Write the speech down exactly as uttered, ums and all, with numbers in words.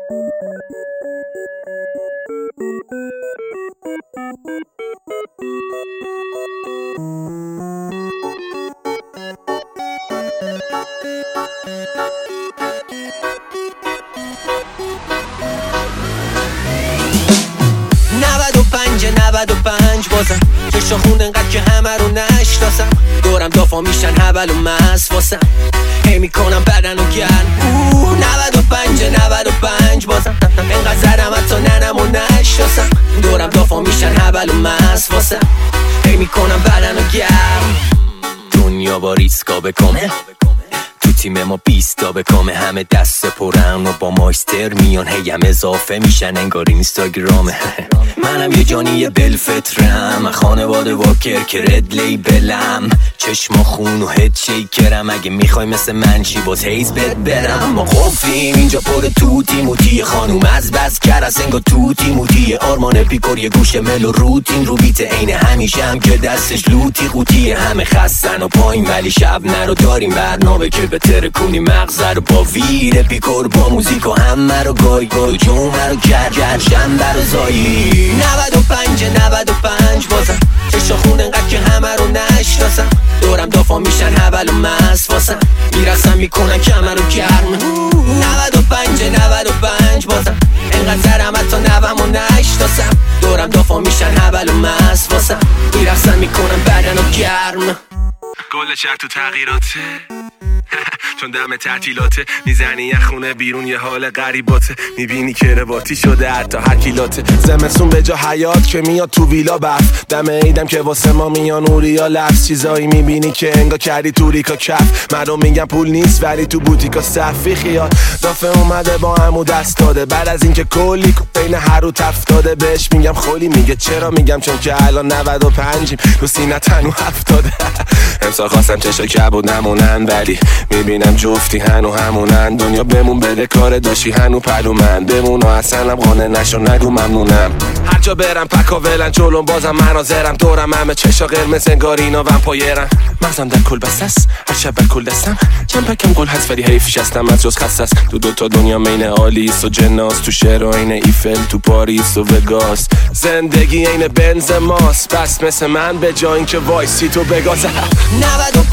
نود و پنج نود و پنج بازم چشا خون انقدر که همه رو نشناسم، دورم دافا میشن هبل و مست واسم، هی میکنم بدن و گرم. نود و پنج نود و پنج بازم انقدر زدم حتی ننم و نشناسم، دورم دافا میشن هبل و مست واسم، هی میکنم بدن و گرم. دنیا با ریسکا بکنه، تو تیم ما بیستا بکامه، همه دست پرن و با مایستر میان، هی هم اضافه میشن انگار اینستاگرامه. منم یه جانی بلفترم، خانواده واکر که رد لیبلم، چشم خون و هد شیکرم، اگه میخوای مثل من چی باز هیز بد برم. ما قفلیم اینجا پر توتی موتی، خانوم از بس کرس انگار توتی موتی، آرمان پیکور یه گوشه مل و روتین رو بیت عین همیشه هم که دستش لوتی قوطیه، همه خستن و پایین ولی شب نرو داریم برنامه که بتره کنی مغزه رو با ویر پیکور با موزیک و همه رو گای گای جمعه رو گر گر شنبه رو زایی. نود و پنج نود و پنج بازم چشا خون انقدر که همه رو نشناسم، دورم دافا میشن هبل و مست واسم، میرسم میکنن کمر رو گرم. نود و پنج نود و پنج بازم انقدر زرم حتی نوم و نشناسم، دورم دافا میشن هبل و مست واسم، میرسم میکنن بدن و گرم. کل شهر تو تغییراته چون دم تعطیلاته، میزنی یه خونه بیرون یه حال غریباته، میبینی که رباطی شده حتی هر کیلاته، زمستون به جا حیات که میاد تو ویلا برف، دم عیدم که واسه ما میان اوریا لفظ، چیزایی میبینی که انگا کردی تو ریکا کف، مردم میگن پول نیست ولی تو بوتیکا صفی خیال، دافه اومده با همو دست داده، بعد از اینکه کلی بین هر رو تفتاده، بهش میگم خولی، میگه چرا، میگم چون که الان نود و پنجیم رو سینه تنو هفتاده. امسال خواستم چشا کبود نمونن ولی میبینم جفتی هنو همونن، دنیا بمون بده کار داشتی هنو پلو من بمون و اصلا قانه نشو نگو ممنونم. هر جا برم پکا ولن جلوم بازم مناظرم، دورم همه چشا قرمز انگار اینا ومپایرن، مغزم در کل بس است هر شب بر کل دستم، چند پکم گل هست ولی حیفش هستم از جز خست است، تو دوتا دنیا مین آلیس و جناس، تو شهر و این ایفل تو پاریس و وگاس، زندگی این بنز ماست، بس مثل من به جا این که وایسی تو بگاز.